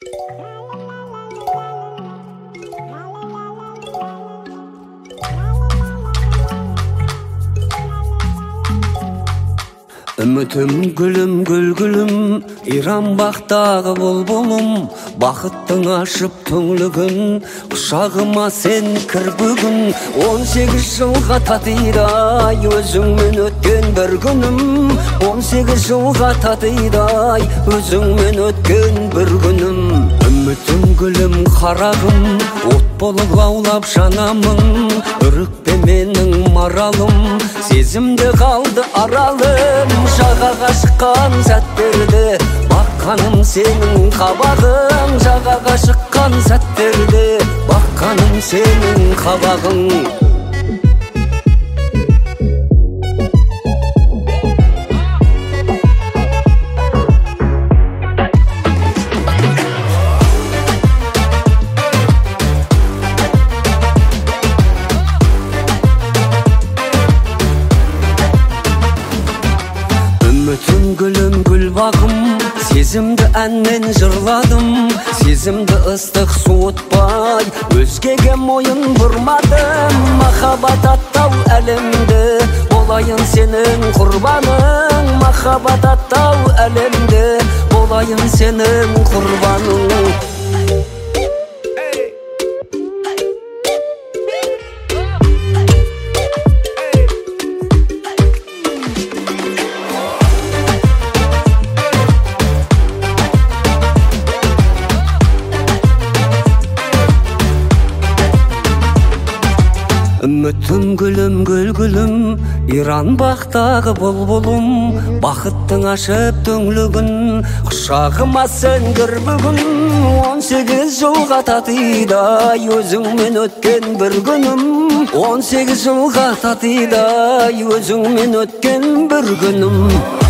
Үмітім гүлім гүл-гүлім, иран бақтағы бұлбұлым, бақыттың ашып түңлігін, құшағыма сен кір бүгін. 18 жылға татидай, өзіңмен өткен бір күнім. 18 жылға татидай, өзіңмен өткен бір күнім. Үмітім гүлім қарағым, от болып лаулап жанамын, үрікпе менің маралым, сезімде қалды аралым. Жағаға шыққан сәттерде баққаным сенің қабағың. Жағаға шыққан сәттерде баққаным сенің қабағың. Үмітім гүлім гүл бағым, сезімді әнмен жырладым. Сезімді ыстық суытпай, өзгеге мойын бұрмадым. Махаббат аттау әлемде, болайын сенің құрбаның. Махаббат аттау әлемде, болайын сенің құрбаның. Үмітім гүлім гүл-гүлім, иран бақтағы бұлбұлым, бақыттың ашып түңлігін, құшағыма сен кір бүгін. 18 жылға татидай, өзіңмен өткен бір күнім. 18 жылға татидай, өзіңмен өткен бір күнім.